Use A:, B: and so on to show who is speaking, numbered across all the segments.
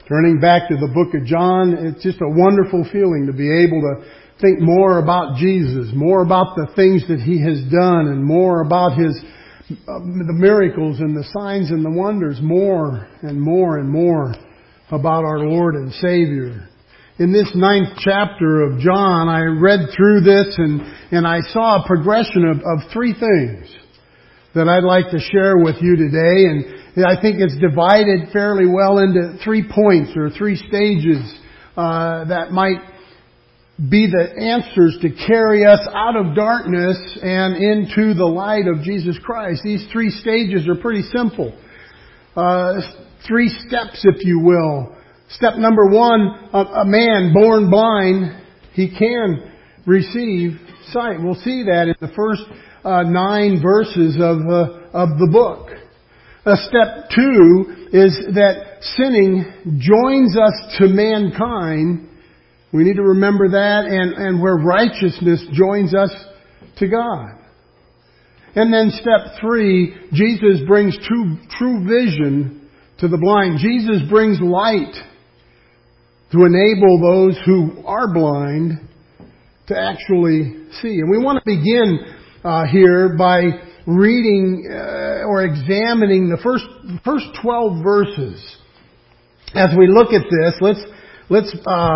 A: Turning back to the book of John, it's just a wonderful feeling to be able to think more about Jesus, more about the things that He has done, and more about the miracles and the signs and the wonders, more and more and more about our Lord and Savior. In this 9th chapter of John, I read through this and I saw a progression of 3 things that I'd like to share with you today. And I think it's divided fairly well into 3 points or 3 stages that might be the answers to carry us out of darkness and into the light of Jesus Christ. These 3 stages are pretty simple. 3 steps, if you will. Step number 1, a man born blind, he can receive sight. We'll see that in the first 9 verses of the book. Step 2 is that sinning joins us to mankind. We need to remember that, and where righteousness joins us to God. And then step 3, Jesus brings true vision to the blind. Jesus brings light to enable those who are blind to actually see. And we want to begin here by reading or examining the first 12 verses. As we look at this, let's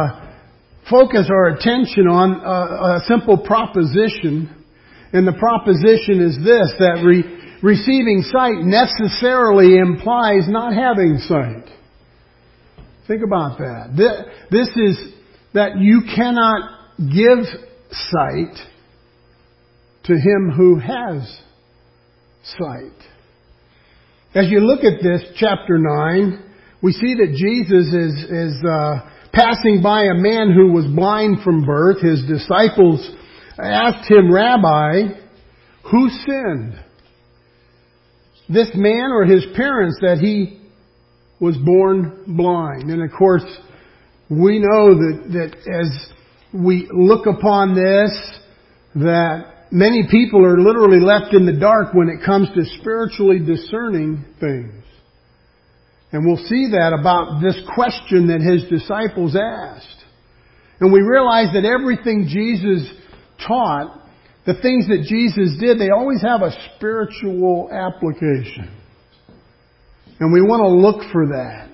A: focus our attention on a simple proposition. And the proposition is this, that receiving sight necessarily implies not having sight. Think about that. This is that you cannot give sight to him who has sight. As you look at this, chapter 9, we see that Jesus is passing by a man who was blind from birth. His disciples asked him, "Rabbi, who sinned? This man or his parents that he was born blind?" And of course, we know that as we look upon this, that many people are literally left in the dark when it comes to spiritually discerning things. And we'll see that about this question that his disciples asked. And we realize that everything Jesus taught, the things that Jesus did, they always have a spiritual application. And we want to look for that.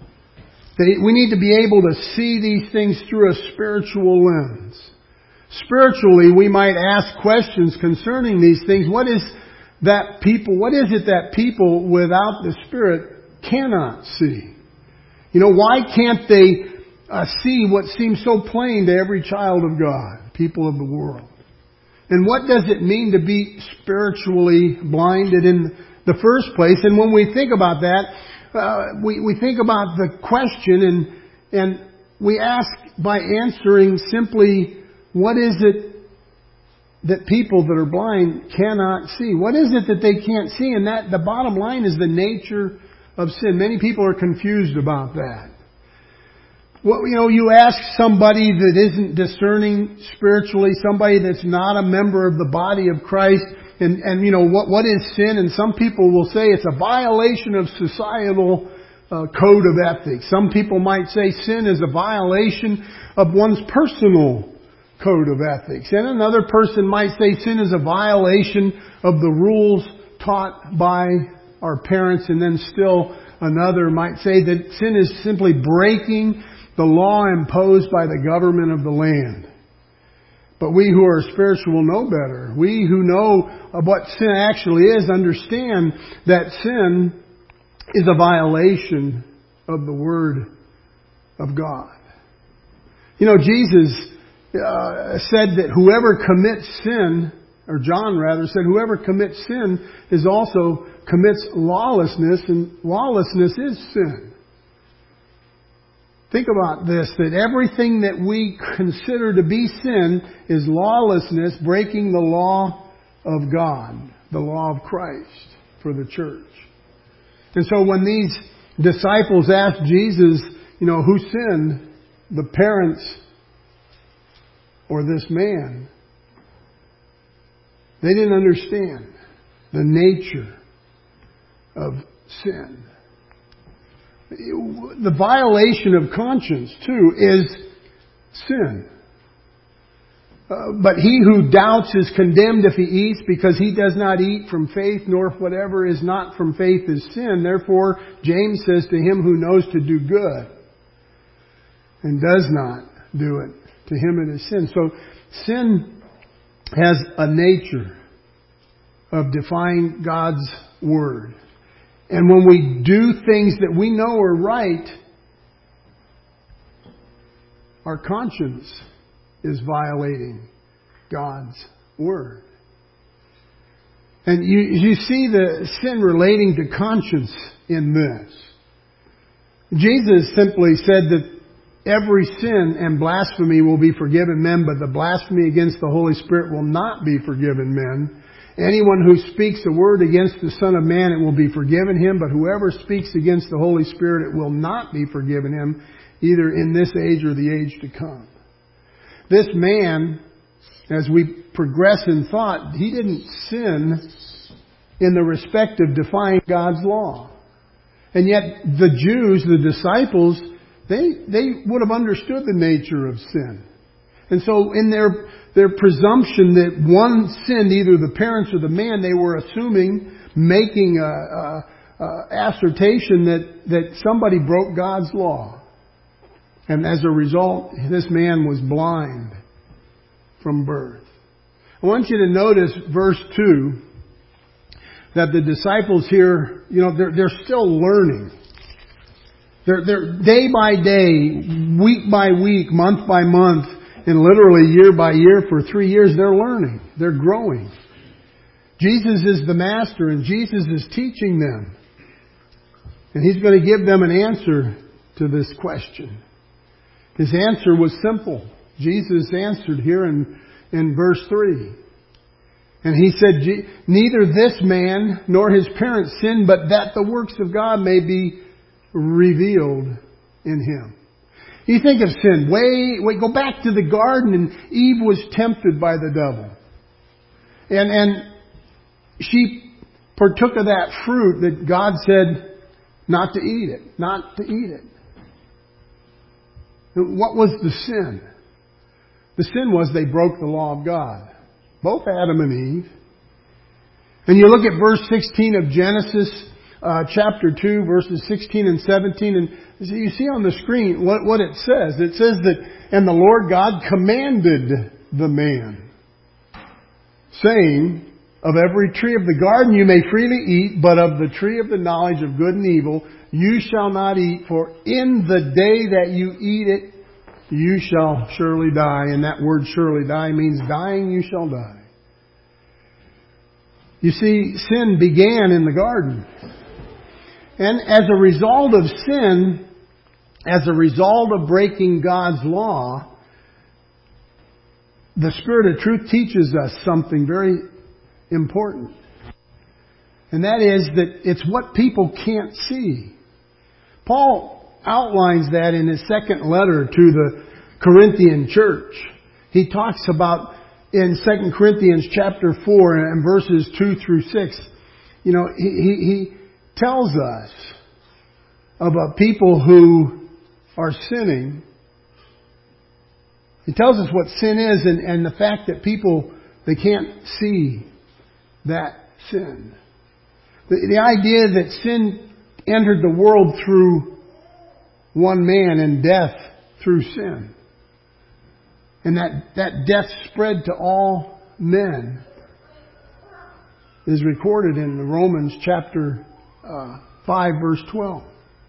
A: We need to be able to see these things through a spiritual lens. Spiritually, we might ask questions concerning these things. What is it that people without the Spirit cannot see? You know, why can't they see what seems so plain to every child of God, people of the world? And what does it mean to be spiritually blinded in the first place? And when we think about that, we think about the question and we ask by answering simply, what is it that people that are blind cannot see? What is it that they can't see? And that the bottom line is the nature of sin. Many people are confused about that. Well, you ask somebody that isn't discerning spiritually, somebody that's not a member of the body of Christ, and what is sin? And some people will say it's a violation of societal code of ethics. Some people might say sin is a violation of one's personal code of ethics. And another person might say sin is a violation of the rules taught by our parents. And then still another might say that sin is simply breaking the law imposed by the government of the land. But we who are spiritual know better. We who know what sin actually is understand that sin is a violation of the Word of God. Jesus said that whoever commits sin, or John rather said, whoever commits sin is also commits lawlessness, and lawlessness is sin. Think about this, that everything that we consider to be sin is lawlessness, breaking the law of God, the law of Christ for the church. And so when these disciples asked Jesus, who sinned, the parents or this man, they didn't understand the nature of sin. The violation of conscience, too, is sin. But he who doubts is condemned if he eats, because he does not eat from faith, nor whatever is not from faith is sin. Therefore, James says, to him who knows to do good and does not do it, to him it is sin. So sin has a nature of defying God's Word. And when we do things that we know are right, our conscience is violating God's Word. And you see the sin relating to conscience in this. Jesus simply said that every sin and blasphemy will be forgiven men, but the blasphemy against the Holy Spirit will not be forgiven men. Anyone who speaks a word against the Son of Man, it will be forgiven him, but whoever speaks against the Holy Spirit, it will not be forgiven him, either in this age or the age to come. This man, as we progress in thought, he didn't sin in the respect of defying God's law. And yet the Jews, the disciples, they would have understood the nature of sin. And so in their presumption that one sinned, either the parents or the man, they were assuming, making a assertion that somebody broke God's law. And as a result, this man was blind from birth. I want you to notice verse 2, that the disciples here, they're still learning. They're day by day, week by week, month by month, and literally year by year for 3 years, they're learning. They're growing. Jesus is the master, and Jesus is teaching them. And He's going to give them an answer to this question. His answer was simple. Jesus answered here in verse 3. And He said, neither this man nor his parents sinned, but that the works of God may be revealed in him. You think of sin. Go back to the garden, and Eve was tempted by the devil. And she partook of that fruit that God said not to eat it. Not to eat it. What was the sin? The sin was they broke the law of God. Both Adam and Eve. And you look at verse 16 of Genesis chapter 2, verses 16 and 17, and you see on the screen what it says. It says that, and the Lord God commanded the man, saying, of every tree of the garden you may freely eat, but of the tree of the knowledge of good and evil you shall not eat, for in the day that you eat it, you shall surely die. And that word surely die means dying you shall die. You see, sin began in the garden. And as a result of sin, as a result of breaking God's law, the Spirit of truth teaches us something very important. And that is that it's what people can't see. Paul outlines that in his second letter to the Corinthian church. He talks about in 2 Corinthians chapter 4 and verses 2 through 6. He tells us about people who are sinning. He tells us what sin is and the fact that people, they can't see that sin. The idea that sin entered the world through one man and death through sin. And that death spread to all men is recorded in Romans chapter 5 verse 12.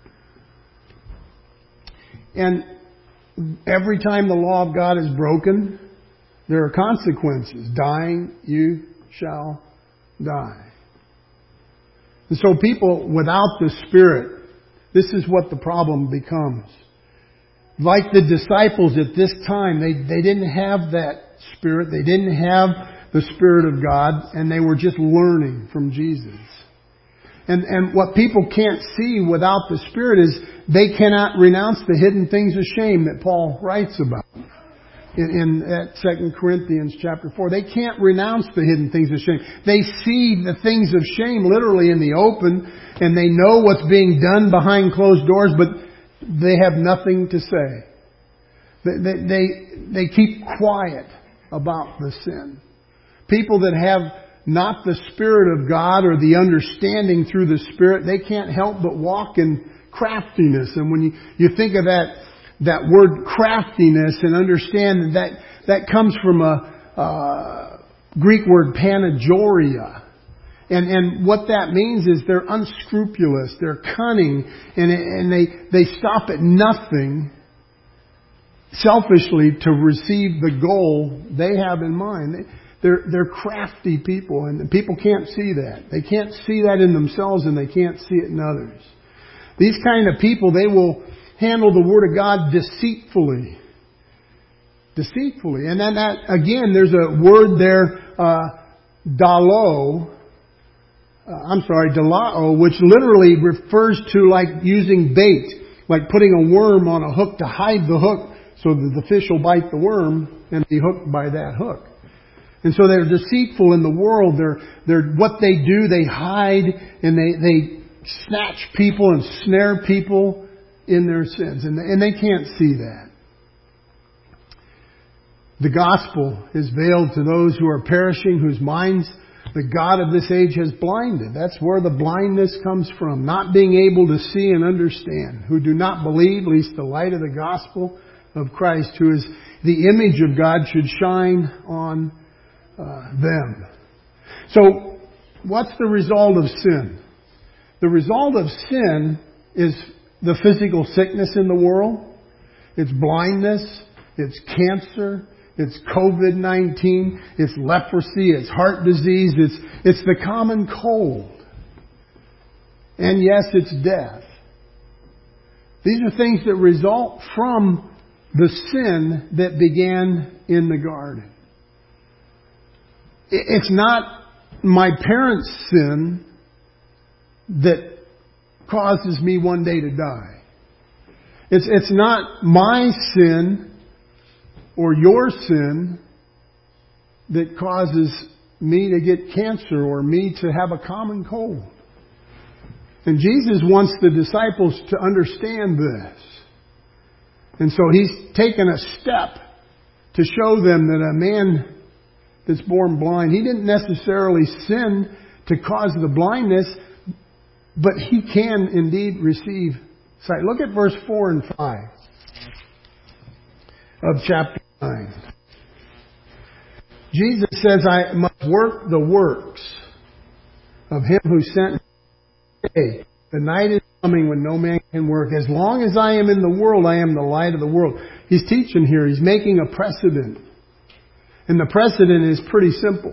A: And every time the law of God is broken, there are consequences. Dying, you shall die. And so people without the Spirit, this is what the problem becomes. Like the disciples at this time, they didn't have that Spirit. They didn't have the Spirit of God, and they were just learning from Jesus. And what people can't see without the Spirit is they cannot renounce the hidden things of shame that Paul writes about. in that 2 Corinthians chapter 4. They can't renounce the hidden things of shame. They see the things of shame literally in the open, and they know what's being done behind closed doors, but they have nothing to say. They keep quiet about the sin. People that have not the Spirit of God or the understanding through the Spirit, they can't help but walk in craftiness. And when you think of that word craftiness and understand that comes from a Greek word panagoria. And what that means is they're unscrupulous, they're cunning, and they stop at nothing selfishly to receive the goal they have in mind. They're crafty people, and people can't see that. They can't see that in themselves, and they can't see it in others. These kind of people, they will handle the Word of God deceitfully. Deceitfully. And then again, there's a word there, dalao, which literally refers to like using bait, like putting a worm on a hook to hide the hook so that the fish will bite the worm and be hooked by that hook. And so they're deceitful in the world. They're what they do, they hide and they snatch people and snare people in their sins. And they can't see that. The gospel is veiled to those who are perishing, whose minds the God of this age has blinded. That's where the blindness comes from. Not being able to see and understand. Who do not believe, lest the light of the gospel of Christ, who is the image of God, should shine on them. So, what's the result of sin? The result of sin is the physical sickness in the world. It's blindness. It's cancer. It's COVID-19. It's leprosy. It's heart disease. It's the common cold. And yes, it's death. These are things that result from the sin that began in the garden. It's not my parents' sin that causes me one day to die. It's not my sin or your sin that causes me to get cancer or me to have a common cold. And Jesus wants the disciples to understand this. And so He's taken a step to show them that a man that's born blind, he didn't necessarily sin to cause the blindness, but he can indeed receive sight. Look at verse 4 and 5 of chapter 9. Jesus says, I must work the works of Him who sent me. Hey, the night is coming when no man can work. As long as I am in the world, I am the light of the world. He's teaching here. He's making a precedent. And the precedent is pretty simple.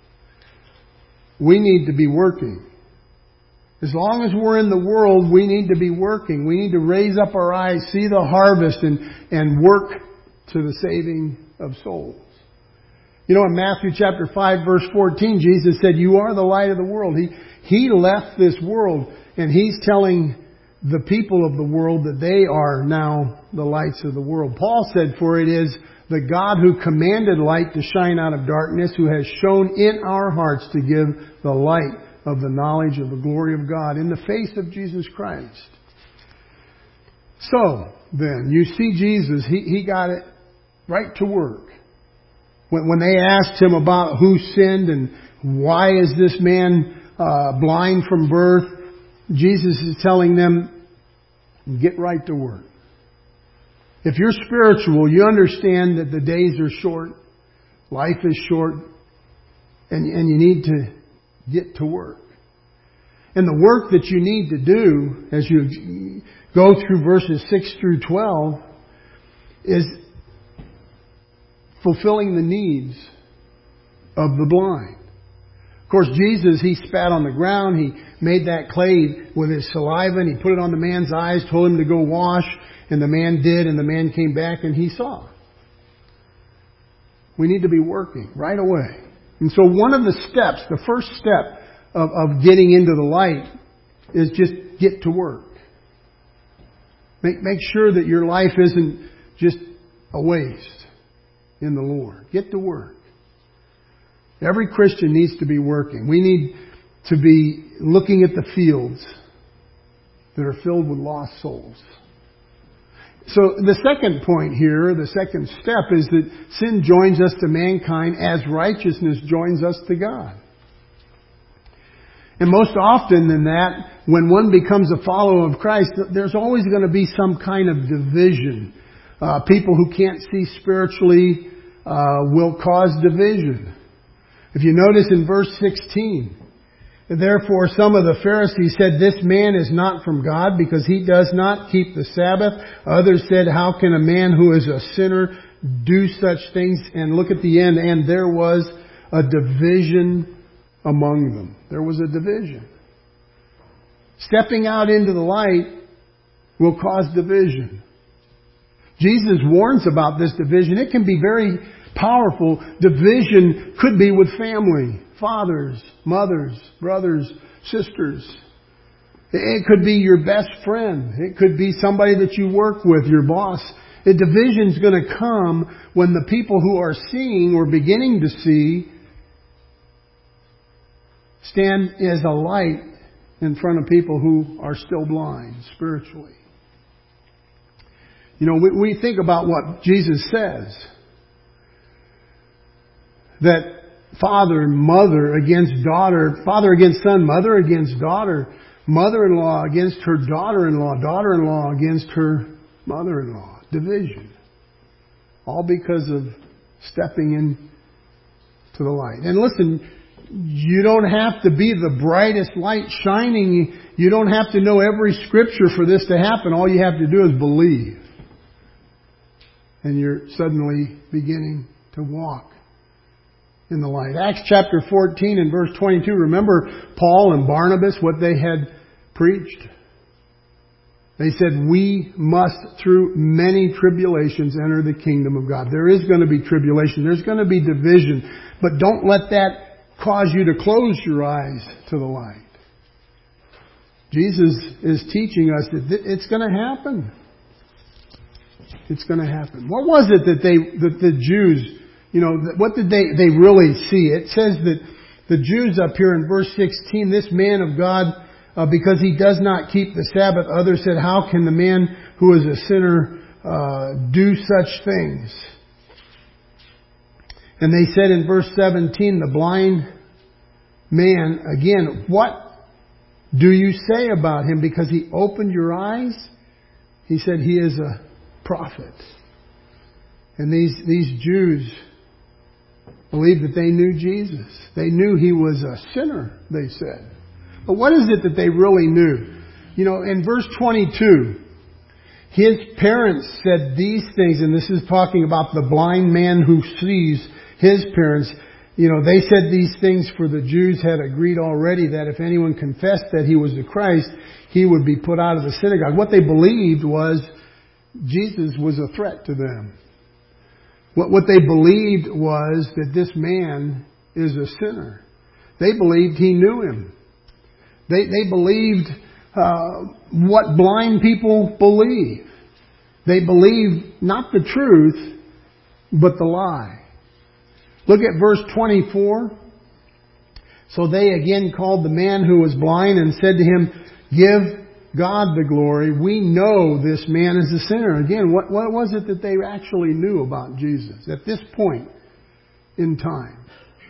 A: We need to be working. As long as we're in the world, we need to be working. We need to raise up our eyes, see the harvest, and work to the saving of souls. You know, in Matthew chapter 5, verse 14, Jesus said, you are the light of the world. He left this world, and He's telling the people of the world that they are now the lights of the world. Paul said, for it is the God who commanded light to shine out of darkness, who has shown in our hearts to give the light of the knowledge of the glory of God in the face of Jesus Christ. So, then, you see Jesus, He got it right to work. When they asked Him about who sinned and why is this man blind from birth, Jesus is telling them, get right to work. If you're spiritual, you understand that the days are short, life is short, and you need to get to work. And the work that you need to do as you go through verses 6 through 12 is fulfilling the needs of the blind. Of course, Jesus, He spat on the ground. He made that clay with His saliva and He put it on the man's eyes, told him to go wash. And the man did, and the man came back and he saw. We need to be working right away. And so one of the steps, the first step of getting into the light is just get to work. Make sure that your life isn't just a waste. in the Lord. Get to work. Every Christian needs to be working. We need to be looking at the fields that are filled with lost souls. So the second point here, the second step, is that sin joins us to mankind as righteousness joins us to God. And most often than that, when one becomes a follower of Christ, there's always going to be some kind of division. People who can't see spiritually will cause division. If you notice in verse 16, therefore some of the Pharisees said, this man is not from God because he does not keep the Sabbath. Others said, how can a man who is a sinner do such things? And look at the end. And there was a division among them. There was a division. Stepping out into the light will cause division. Jesus warns about this division. It can be very powerful. Division could be with family, fathers, mothers, brothers, sisters. It could be your best friend. It could be somebody that you work with, your boss. The division's going to come when the people who are seeing or beginning to see stand as a light in front of people who are still blind spiritually. You know, we think about what Jesus says. That father and mother against daughter, father against son, mother against daughter, mother-in-law against her daughter-in-law, daughter-in-law against her mother-in-law. Division. All because of stepping in to the light. And listen, you don't have to be the brightest light shining. You don't have to know every scripture for this to happen. All you have to do is believe. And you're suddenly beginning to walk in the light. Acts chapter 14 and verse 22. Remember Paul and Barnabas, what they had preached? They said, we must through many tribulations enter the kingdom of God. There is going to be tribulation. There's going to be division. But don't let that cause you to close your eyes to the light. Jesus is teaching us that it's going to happen. It's going to happen. What was it that the Jews, what did they really see? It says that the Jews up here in verse 16, this man of God, because he does not keep the Sabbath, others said, how can the man who is a sinner do such things? And they said in verse 17, the blind man, again, what do you say about him? Because he opened your eyes? He said he is a prophet. And these Jews believed that they knew Jesus. They knew he was a sinner, they said. But what is it that they really knew? In verse 22, his parents said these things, and this is talking about the blind man who sees his parents. They said these things for the Jews had agreed already that if anyone confessed that he was the Christ, he would be put out of the synagogue. What they believed was Jesus was a threat to them. What they believed was that this man is a sinner. They believed he knew him. They believed what blind people believe. They believed not the truth, but the lie. Look at verse 24. So they again called the man who was blind and said to him, give God the glory. We know this man is a sinner. Again, what was it that they actually knew about Jesus at this point in time?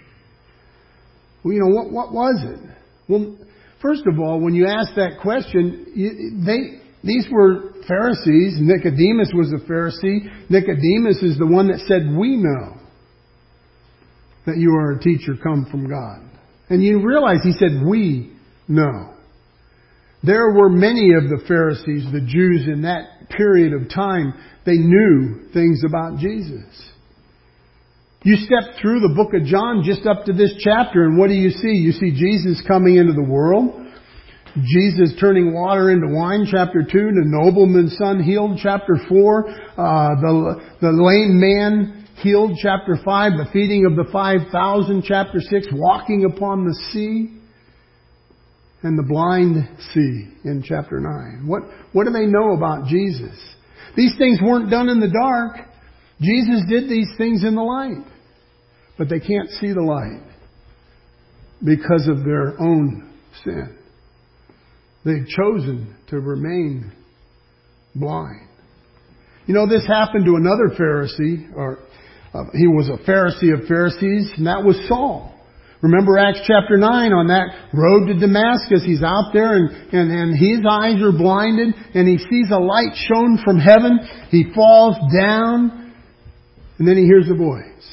A: Well, what was it? Well, first of all, when you ask that question, these were Pharisees. Nicodemus was a Pharisee. Nicodemus is the one that said, we know that you are a teacher come from God. And you realize he said, we know. There were many of the Pharisees, the Jews in that period of time, they knew things about Jesus. You step through the book of John just up to this chapter, and what do you see? You see Jesus coming into the world. Jesus turning water into wine, chapter 2. The nobleman's son healed, chapter 4. The lame man healed, chapter 5. The feeding of the 5,000, chapter 6. Walking upon the sea. And the blind see in chapter 9. What do they know about Jesus? These things weren't done in the dark. Jesus did these things in the light, but they can't see the light because of their own sin. They've chosen to remain blind. You know, this happened to another Pharisee, he was a Pharisee of Pharisees, and that was Saul. Remember Acts chapter 9, on that road to Damascus, he's out there and his eyes are blinded and he sees a light shone from heaven. He falls down and then he hears a voice.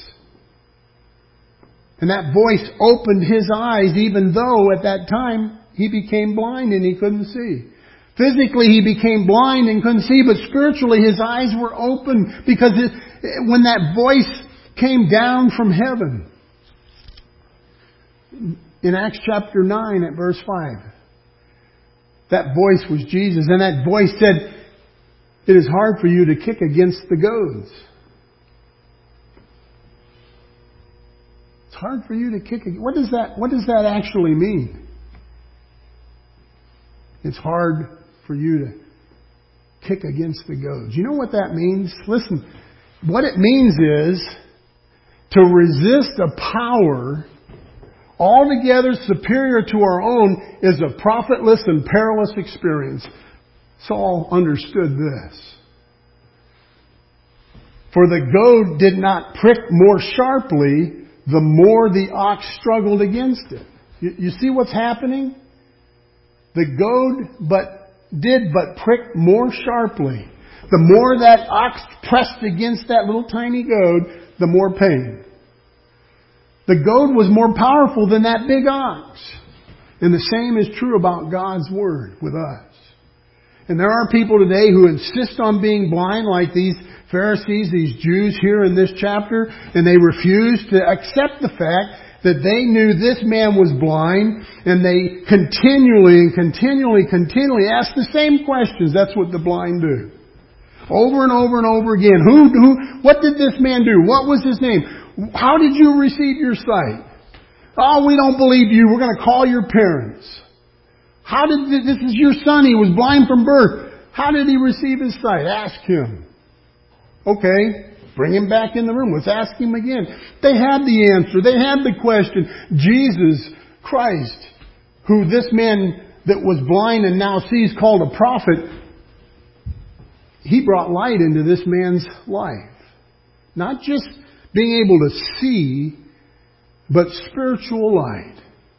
A: And that voice opened his eyes, even though at that time he became blind and he couldn't see. Physically he became blind and couldn't see, but spiritually his eyes were open because when that voice came down from heaven, in Acts chapter 9 at verse 5, that voice was Jesus, and that voice said, "It is hard for you to kick against the goads." It's hard for you to kick. What does that actually mean? It's hard for you to kick against the goads. You know what that means? Listen, what it means is to resist a power altogether superior to our own is a profitless and perilous experience. Saul understood this. For the goad did not prick more sharply, the more the ox struggled against it. You see what's happening? The goad did prick more sharply. The more that ox pressed against that little tiny goad, the more pain. The goad was more powerful than that big ox. And the same is true about God's Word with us. And there are people today who insist on being blind, like these Pharisees, these Jews here in this chapter, and they refuse to accept the fact that they knew this man was blind, and they continually ask the same questions. That's what the blind do. Over and over and over again. What did this man do? What was his name? How did you receive your sight? Oh, we don't believe you. We're going to call your parents. This is your son. He was blind from birth. How did he receive his sight? Ask him. Okay. Bring him back in the room. Let's ask him again. They had the answer. They had the question. Jesus Christ, who this man that was blind and now sees, called a prophet, He brought light into this man's life. Not just being able to see, but spiritual light.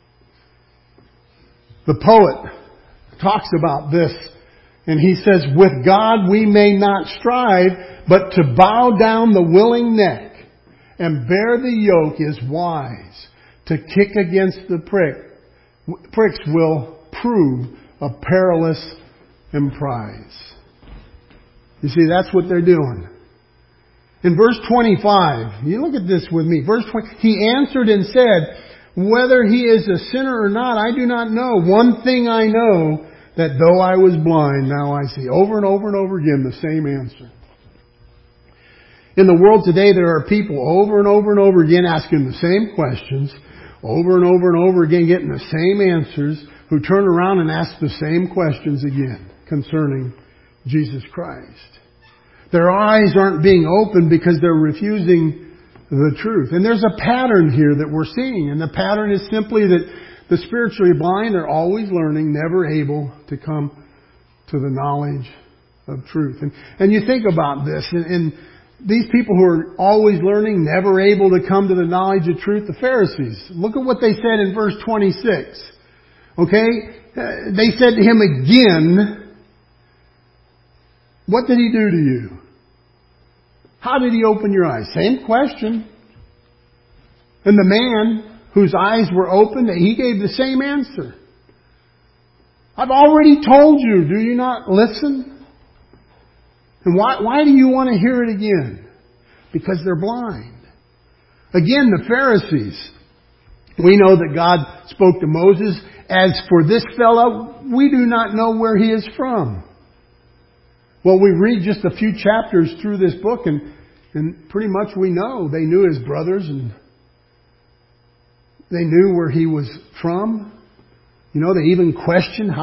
A: The poet talks about this, and he says, "With God we may not strive, but to bow down the willing neck and bear the yoke is wise. To kick against the pricks will prove a perilous emprise." You see, that's what they're doing. In verse 25, you look at this with me. Verse 20, he answered and said, "Whether he is a sinner or not, I do not know. One thing I know, that though I was blind, now I see." Over and over and over again, the same answer. In the world today, there are people over and over and over again asking the same questions, over and over and over again getting the same answers, who turn around and ask the same questions again concerning Jesus Christ. Their eyes aren't being opened because they're refusing the truth. And there's a pattern here that we're seeing. And the pattern is simply that the spiritually blind are always learning, never able to come to the knowledge of truth. And you think about this, and these people who are always learning, never able to come to the knowledge of truth, the Pharisees. Look at what they said in verse 26. Okay? They said to him again, "What did he do to you? How did he open your eyes?" Same question. And the man whose eyes were opened, he gave the same answer. "I've already told you. Do you not listen?" And why do you want to hear it again? Because they're blind. Again, the Pharisees. We know that God spoke to Moses, "As for this fellow, we do not know where he is from." Well, we read just a few chapters through this book, and pretty much we know they knew his brothers, and they knew where he was from. You know, they even questioned,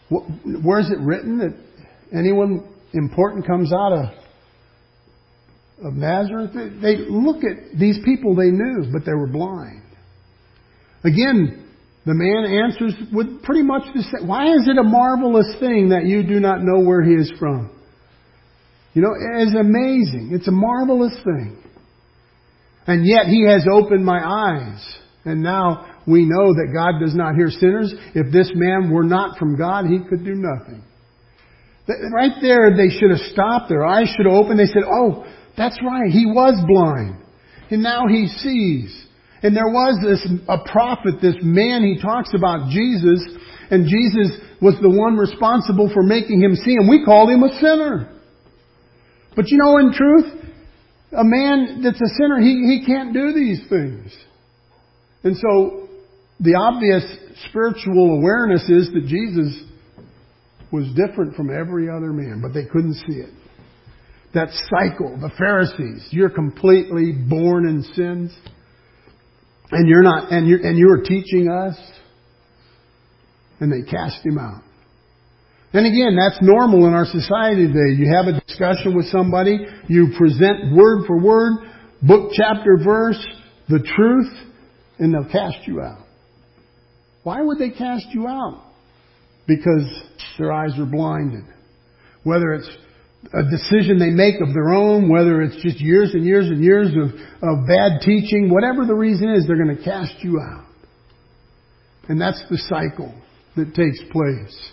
A: where is it written that anyone important comes out of of Nazareth. They look at these people they knew, but they were blind. Again, the man answers with pretty much the same. Why is it a marvelous thing that you do not know where he is from? You know, it's amazing. It's a marvelous thing. And yet he has opened my eyes. And now we know that God does not hear sinners. If this man were not from God, he could do nothing. Right there, they should have stopped. Their eyes should have opened. They said, oh, that's right. He was blind. And now he sees. And there was a prophet, this man, he talks about Jesus. And Jesus was the one responsible for making him see. And we called him a sinner. But you know, in truth, a man that's a sinner, he can't do these things. And so the obvious spiritual awareness is that Jesus was different from every other man, but they couldn't see it. That cycle, the Pharisees, you're completely born in sins, and you're not, and you're teaching us, and they cast him out. And again, that's normal in our society today. You have a discussion with somebody, you present word for word, book, chapter, verse, the truth, and they'll cast you out. Why would they cast you out? Because their eyes are blinded. Whether it's a decision they make of their own, whether it's just years and years and years of bad teaching, whatever the reason is, they're going to cast you out. And that's the cycle that takes place.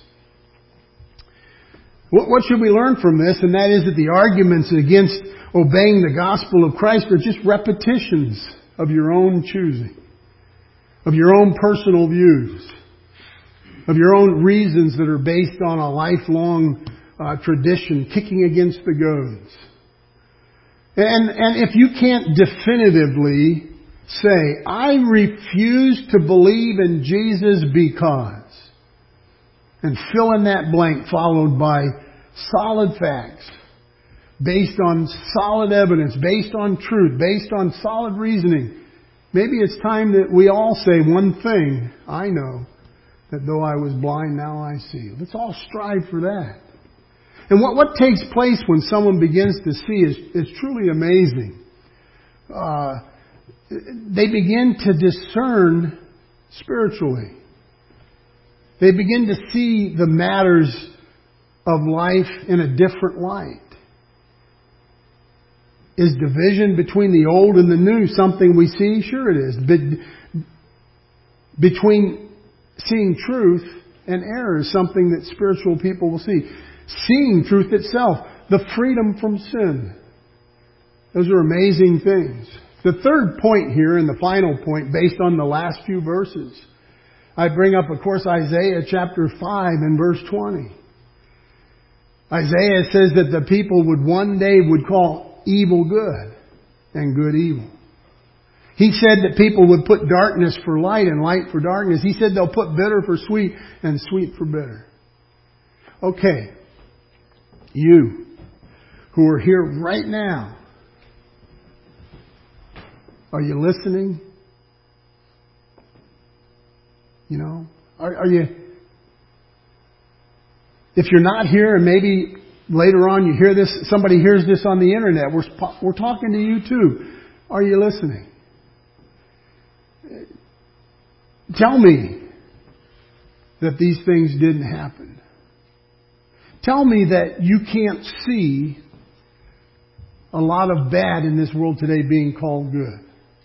A: What should we learn from this? And that is that the arguments against obeying the gospel of Christ are just repetitions of your own choosing, of your own personal views, of your own reasons that are based on a lifelong tradition, kicking against the goads. And if you can't definitively say, I refuse to believe in Jesus because, and fill in that blank followed by solid facts, based on solid evidence, based on truth, based on solid reasoning, maybe it's time that we all say one thing, I know that though I was blind, now I see. Let's all strive for that. And what takes place when someone begins to see is truly amazing. They begin to discern spiritually. They begin to see the matters of life in a different light. Is division between the old and the new something we see? Sure it is. Between seeing truth and error is something that spiritual people will see. Seeing truth itself, the freedom from sin. Those are amazing things. The third point here, and the final point, based on the last few verses, I bring up, of course, Isaiah chapter 5 and verse 20. Isaiah says that the people would one day call evil good and good evil. He said that people would put darkness for light and light for darkness. He said they'll put bitter for sweet and sweet for bitter. Okay. You who are here right now, are you listening? You know, are you? If you're not here, and maybe later on you hear this, somebody hears this on the internet, we're talking to you too. Are you listening? Tell me that these things didn't happen. Tell me that you can't see a lot of bad in this world today being called good.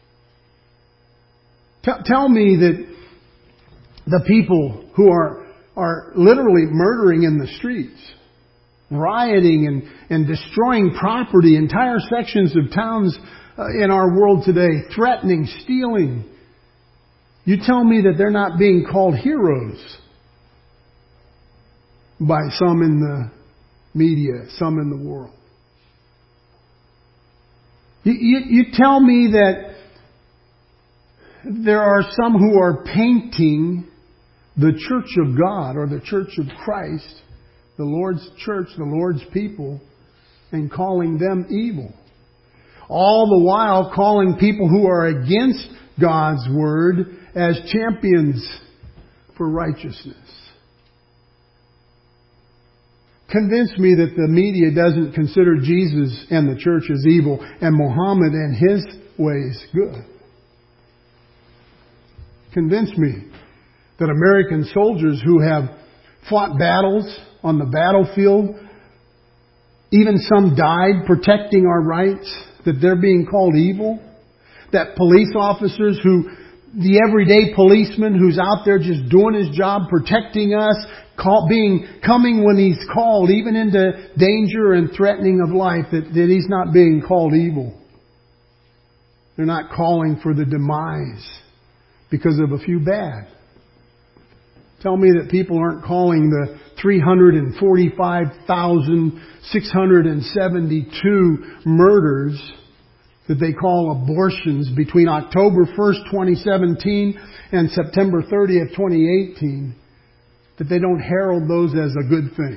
A: Tell me that the people who are literally murdering in the streets, rioting and destroying property, entire sections of towns in our world today, threatening, stealing. You tell me that they're not being called heroes by some in the media, some in the world. You tell me that there are some who are painting the church of God or the church of Christ, the Lord's church, the Lord's people, and calling them evil. All the while calling people who are against God's word as champions for righteousness. Convince me that the media doesn't consider Jesus and the church as evil and Muhammad and his ways good. Convince me that American soldiers who have fought battles on the battlefield, even some died protecting our rights, that they're being called evil. That police officers the everyday policeman who's out there just doing his job, protecting us, coming when he's called, even into danger and threatening of life, that he's not being called evil. They're not calling for the demise because of a few bad. Tell me that people aren't calling the 345,672 murders that they call abortions between October 1st, 2017 and September 30th, 2018, that they don't herald those as a good thing.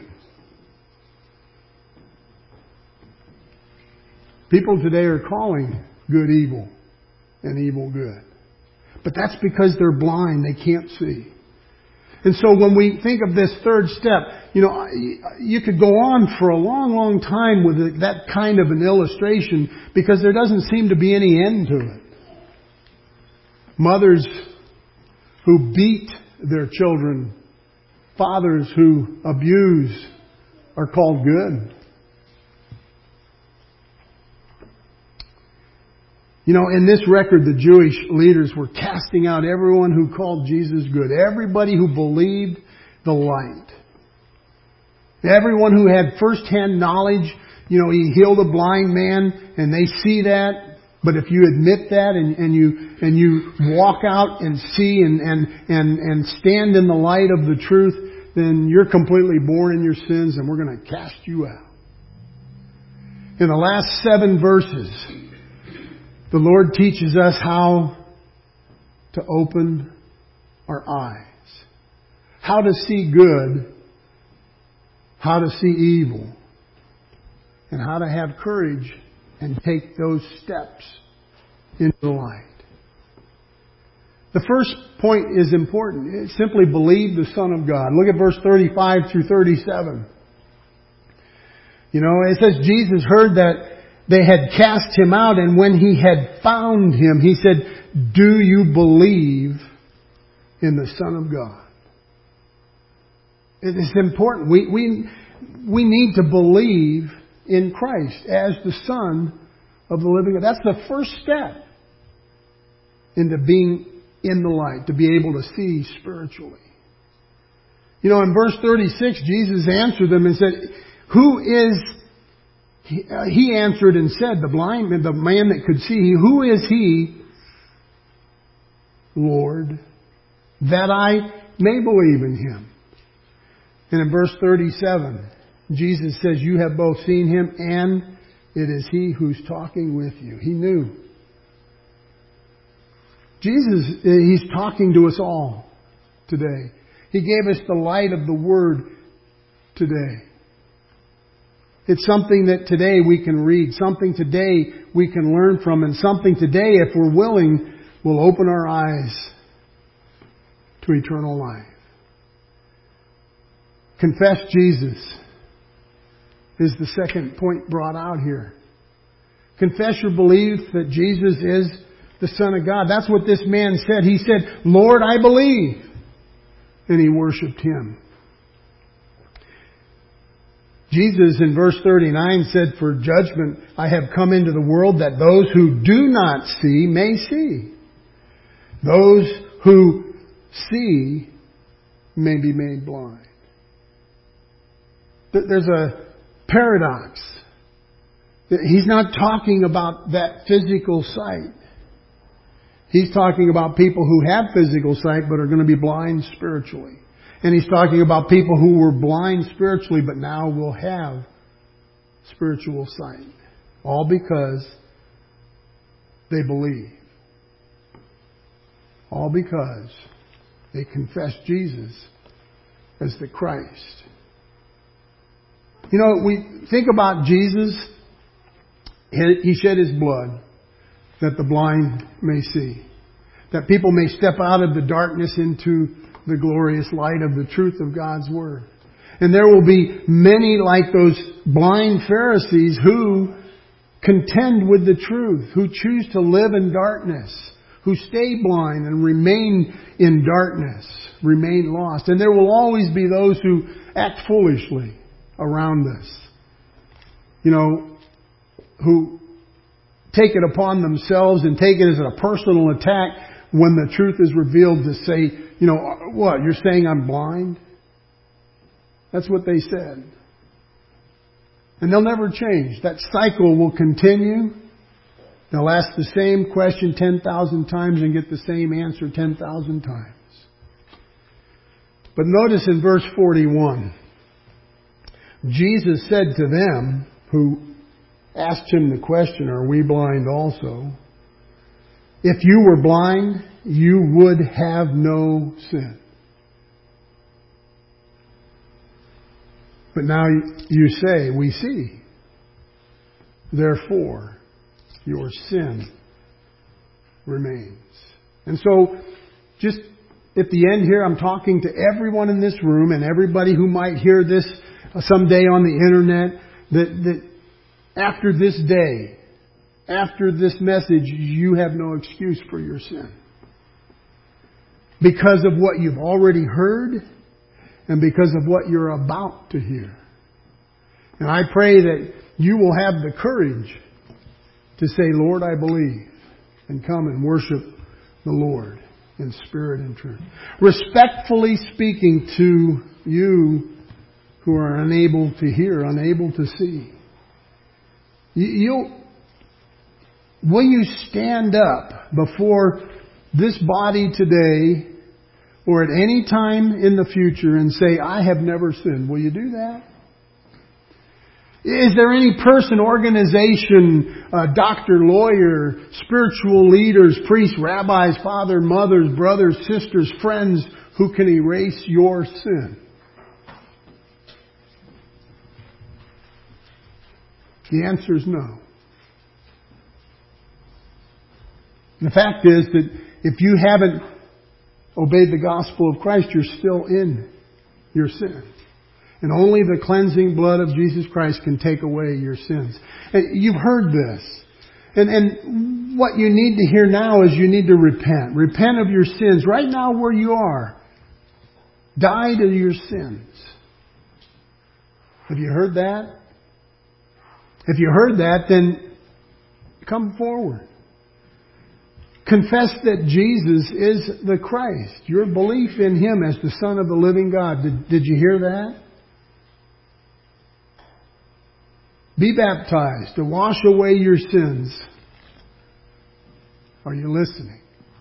A: People today are calling good evil and evil good. But that's because they're blind. They can't see. And so when we think of this third step, you could go on for a long, long time with that kind of an illustration because there doesn't seem to be any end to it. Mothers who beat their children, fathers who abuse, are called good. In this record, the Jewish leaders were casting out everyone who called Jesus good. Everybody who believed the light. Everyone who had first-hand knowledge. He healed a blind man, and they see that. But if you admit that and you walk out and see and stand in the light of the truth, then you're completely born in your sins, and we're going to cast you out. In the last 7 verses, the Lord teaches us how to open our eyes, how to see good, how to see evil, and how to have courage and take those steps into the light. The first point is important. It's simply believe the Son of God. Look at verse 35 through 37. It says Jesus heard that they had cast him out, and when he had found him, he said, "Do you believe in the Son of God?" It is important. We need to believe in Christ as the Son of the living God. That's the first step into being in the light, to be able to see spiritually. In verse 36, Jesus answered them and said, "Who is..." He answered and said, the man that could see, "Who is he, Lord, that I may believe in him?" And in verse 37, Jesus says, "You have both seen him, and it is he who's talking with you." He knew. Jesus, he's talking to us all today. He gave us the light of the Word today. It's something that today we can read, something today we can learn from, and something today, if we're willing, will open our eyes to eternal life. Confess Jesus is the second point brought out here. Confess your belief that Jesus is the Son of God. That's what this man said. He said, "Lord, I believe." And he worshipped him. Jesus in verse 39 said, "For judgment I have come into the world, that those who do not see may see. Those who see may be made blind." There's a paradox. He's not talking about that physical sight. He's talking about people who have physical sight but are going to be blind spiritually. And he's talking about people who were blind spiritually but now will have spiritual sight. All because they believe. All because they confess Jesus as the Christ. We think about Jesus. He shed his blood that the blind may see. That people may step out of the darkness into the glorious light of the truth of God's Word. And there will be many like those blind Pharisees who contend with the truth, who choose to live in darkness, who stay blind and remain in darkness, remain lost. And there will always be those who act foolishly around us. Who take it upon themselves and take it as a personal attack when the truth is revealed to say, what, you're saying I'm blind? That's what they said. And they'll never change. That cycle will continue. They'll ask the same question 10,000 times and get the same answer 10,000 times. But notice in verse 41, Jesus said to them who asked him the question, are we blind also? If you were blind, you would have no sin. But now you say, we see. Therefore, your sin remains. And so, just at the end here, I'm talking to everyone in this room and everybody who might hear this someday on the internet, that after this day, after this message, you have no excuse for your sin. Because of what you've already heard and because of what you're about to hear. And I pray that you will have the courage to say, Lord, I believe, and come and worship the Lord in spirit and truth. Respectfully speaking to you who are unable to hear, unable to see. Will you stand up before this body today or at any time in the future and say, I have never sinned? Will you do that? Is there any person, organization, doctor, lawyer, spiritual leaders, priests, rabbis, fathers, mothers, brothers, sisters, friends who can erase your sin? The answer is no. The fact is that if you haven't obeyed the gospel of Christ, you're still in your sin. And only the cleansing blood of Jesus Christ can take away your sins. And you've heard this. And what you need to hear now is you need to repent. Repent of your sins right now where you are. Die to your sins. Have you heard that? If you heard that, then come forward. Confess that Jesus is the Christ. Your belief in Him as the Son of the living God. Did you hear that? Be baptized to wash away your sins. Are you listening?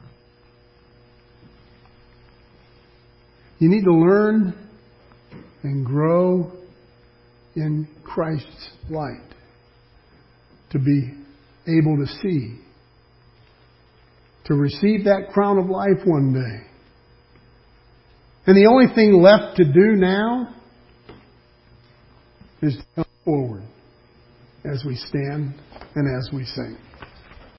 A: You need to learn and grow in Christ's light to be able to see, to receive that crown of life one day. And the only thing left to do now is to come forward as we stand and as we sing.